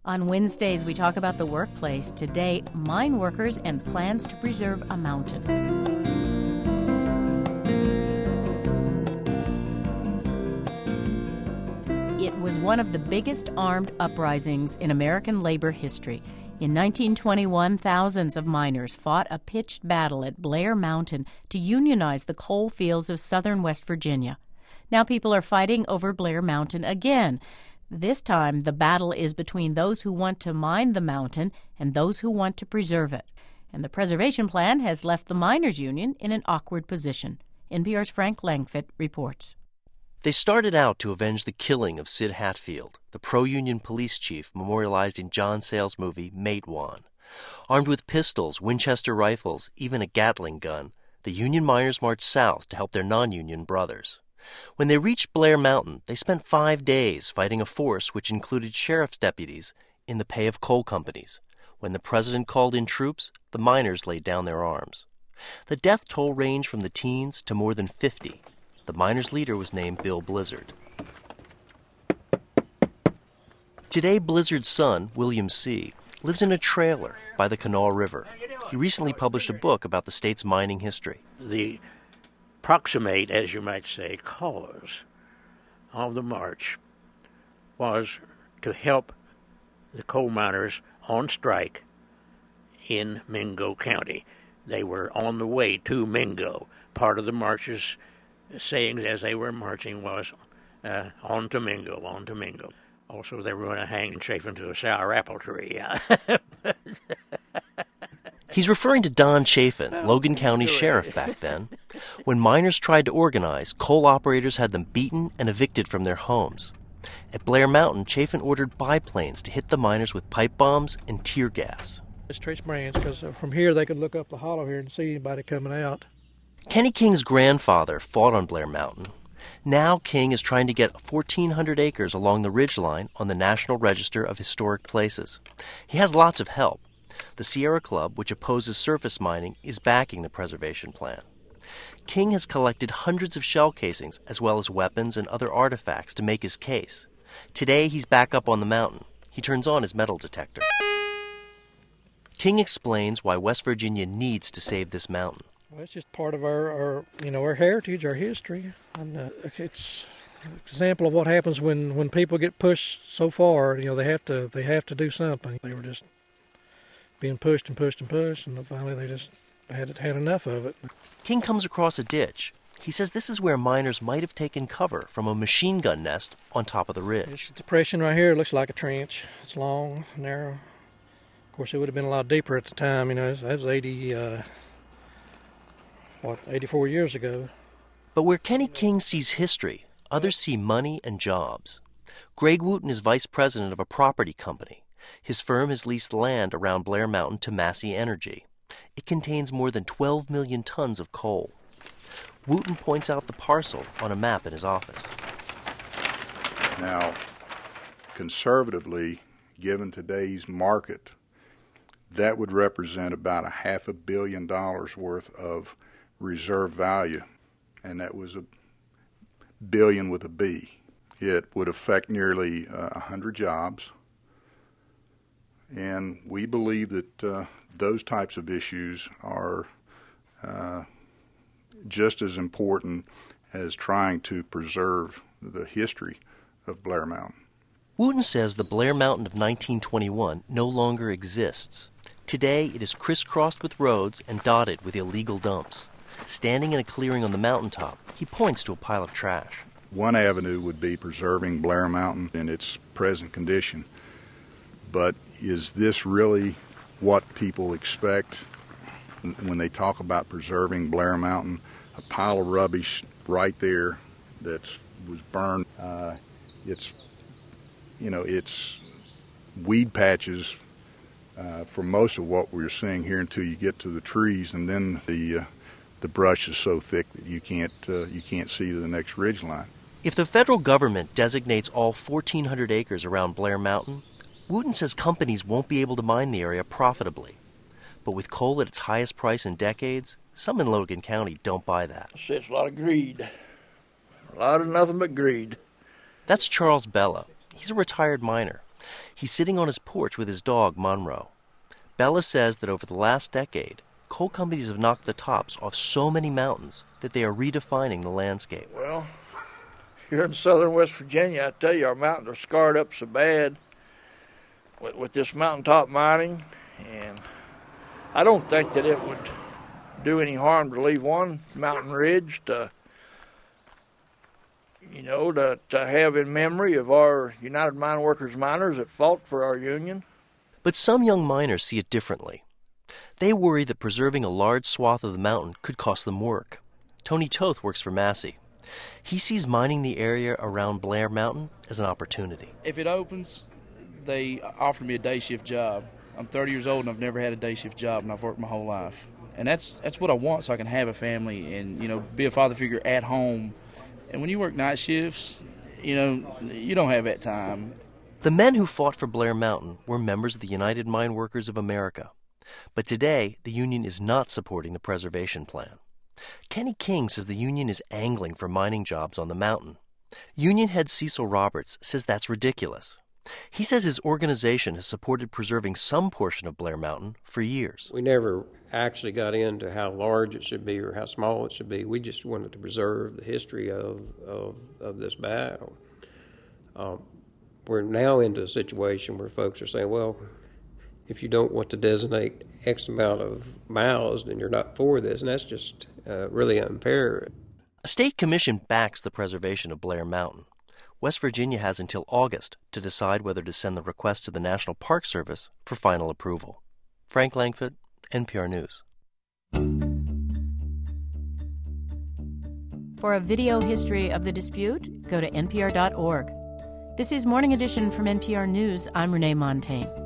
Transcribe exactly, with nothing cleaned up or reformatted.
On Wednesdays, we talk about the workplace. Today, mine workers and plans to preserve a mountain. It was one of the biggest armed uprisings in American labor history. In nineteen twenty-one, thousands of miners fought a pitched battle at Blair Mountain to unionize the coal fields of southern West Virginia. Now people are fighting over Blair Mountain again. This time, the battle is between those who want to mine the mountain and those who want to preserve it. And the preservation plan has left the miners' union in an awkward position. N P R's Frank Langfitt reports. They started out to avenge the killing of Sid Hatfield, the pro-union police chief memorialized in John Sayles' movie Matewan. Armed with pistols, Winchester rifles, even a Gatling gun, the Union miners marched south to help their non-union brothers. When they reached Blair Mountain, they spent five days fighting a force which included sheriff's deputies in the pay of coal companies. When the president called in troops, the miners laid down their arms. The death toll ranged from the teens to more than fifty. The miners' leader was named Bill Blizzard. Today, Blizzard's son, William C., lives in a trailer by the Kanawha River. He recently published a book about the state's mining history. The proximate, as you might say, cause of the march was to help the coal miners on strike in Mingo County. They were on the way to Mingo. Part of the march's sayings as they were marching was, uh, on to Mingo, on to Mingo. Also, they were going to hang Chafin to a sour apple tree. He's referring to Don Chafin, Logan County sheriff back then. When miners tried to organize, coal operators had them beaten and evicted from their homes. At Blair Mountain, Chafin ordered biplanes to hit the miners with pipe bombs and tear gas. It's trace brands because from here they could look up the hollow here and see anybody coming out. Kenny King's grandfather fought on Blair Mountain. Now King is trying to get fourteen hundred acres along the ridgeline on the National Register of Historic Places. He has lots of help. The Sierra Club, which opposes surface mining, is backing the preservation plan. King has collected hundreds of shell casings as well as weapons and other artifacts to make his case. Today he's back up on the mountain. He turns on his metal detector. King explains why West Virginia needs to save this mountain. Well, it's just part of our, our, you know, our heritage, our history. And uh, it's an example of what happens when, when people get pushed so far. You know, they have to they have to do something. They were just being pushed and pushed and pushed, and finally they just had had enough of it. King comes across a ditch. He says this is where miners might have taken cover from a machine gun nest on top of the ridge. This depression right here looks like a trench. It's long, narrow. Of course, it would have been a lot deeper at the time. You know, that was eighty, uh, what, eighty-four years ago. But where Kenny King sees history, others see money and jobs. Greg Wooten is vice president of a property company. His firm has leased land around Blair Mountain to Massey Energy. It contains more than twelve million tons of coal. Wooten points out the parcel on a map in his office. Now, conservatively, given today's market, that would represent about a half a billion dollars worth of reserve value, and that was a billion with a B. It would affect nearly uh, one hundred jobs. And we believe that uh, those types of issues are uh, just as important as trying to preserve the history of Blair Mountain. Wooten says the Blair Mountain of nineteen twenty-one no longer exists. Today, it is crisscrossed with roads and dotted with illegal dumps. Standing in a clearing on the mountaintop, he points to a pile of trash. One avenue would be preserving Blair Mountain in its present condition. But is this really what people expect when they talk about preserving Blair Mountain? A pile of rubbish right there that was burned. Uh, it's, you know, it's weed patches uh, for most of what we're seeing here until you get to the trees, and then the uh, the brush is so thick that you can't uh, you can't see the next ridge line. If the federal government designates all fourteen hundred acres around Blair Mountain, Wooten says companies won't be able to mine the area profitably. But with coal at its highest price in decades, some in Logan County don't buy that. It's a lot of greed. A lot of nothing but greed. That's Charles Bella. He's a retired miner. He's sitting on his porch with his dog, Monroe. Bella says that over the last decade, coal companies have knocked the tops off so many mountains that they are redefining the landscape. Well, here in southern West Virginia, I tell you, our mountains are scarred up so bad with, with this mountaintop mining, and I don't think that it would do any harm to leave one mountain ridge to, you know, to, to have in memory of our United Mine Workers miners that fought for our union. But some young miners see it differently. They worry that preserving a large swath of the mountain could cost them work. Tony Toth works for Massey. He sees mining the area around Blair Mountain as an opportunity. If it opens, they offered me a day shift job. I'm thirty years old and I've never had a day shift job, and I've worked my whole life. And that's that's what I want, so I can have a family and, you know, be a father figure at home. And when you work night shifts, you know, you don't have that time. The men who fought for Blair Mountain were members of the United Mine Workers of America. But today, the union is not supporting the preservation plan. Kenny King says the union is angling for mining jobs on the mountain. Union head Cecil Roberts says that's ridiculous. He says his organization has supported preserving some portion of Blair Mountain for years. We never actually got into how large it should be or how small it should be. We just wanted to preserve the history of, of, of this battle. Um, we're now into a situation where folks are saying, well, if you don't want to designate X amount of miles, then you're not for this, and that's just uh, really unfair. A state commission backs the preservation of Blair Mountain. West Virginia has until August to decide whether to send the request to the National Park Service for final approval. Frank Langford, N P R News. For a video history of the dispute, go to N P R dot org. This is Morning Edition from N P R News. I'm Renee Montagne.